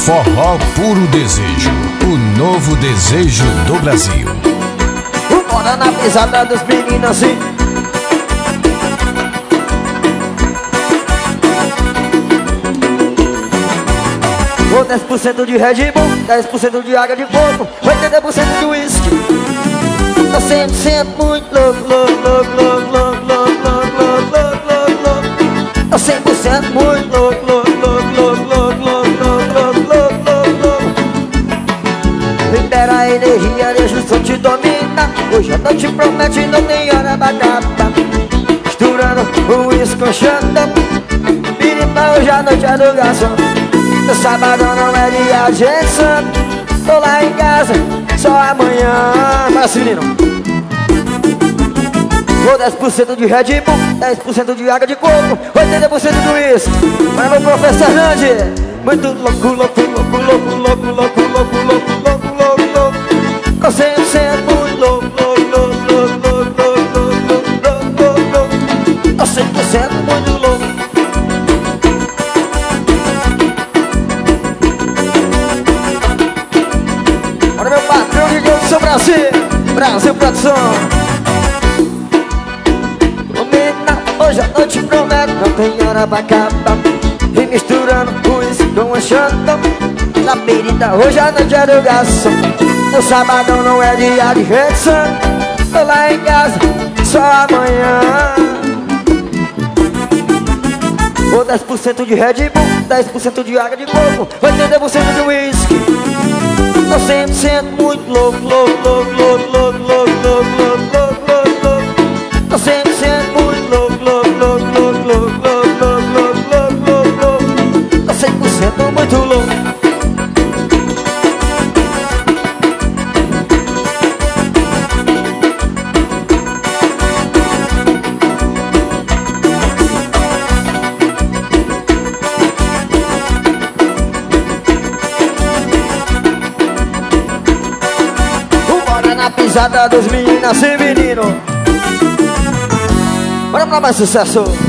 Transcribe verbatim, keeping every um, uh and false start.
Forró Puro Desejo, o novo desejo do Brasil. Bora na pisada dos meninos assim. Com dez por cento de Red Bull, dez por cento de água de coco, oitenta por cento de whisky. Tô cem por cento muito louco, louco, louco, louco, louco, louco, louco, louco, louco, louco. Tô cem por cento muito louco, louco, louco, louco, louco, louco, louco, louco, louco, louco. Libera a energia, deixa o som te dominar. Hoje a noite promete, não tem hora batata. Misturando o uísque com xandão. Birimbau, hoje a noite é do garçom. No sábado não é dia de edição. Tô lá em casa, só amanhã. Vai assim, menino. Vou dez por cento de Red Bull, dez por cento de água de coco, oitenta por cento de uísque. Para meu professor Hernandes. Muito louco, louco, louco, louco, louco, louco, louco, louco, louco, louco, louco. Com cem por cento muito louco, louco, louco, louco, louco, louco, louco, louco, louco. Com cem por cento muito louco. Olha meu patrão de Deus do seu Brasil, Brasil Produção. Hoje a noite promete, não tem hora pra acabar. E misturando o uísque com a xandão. Na berida, hoje a noite é do garçom. No sabadão não é dia de redução. Tô lá em casa, só amanhã. Vou dez por cento de Red Bull, dez por cento de água de coco, oitenta por cento de whisky. Tô cem por cento muito louco, louco, louco, louco, louco, louco, louco, louco, louco, louco, louco. Tô cem por cento muito louco, louco, louco, louco, louco, louco, louco, louco, louco, louco. Tô cem por cento muito louco. Bora na pisada dos meninas e menino. Bora pra mais sucesso.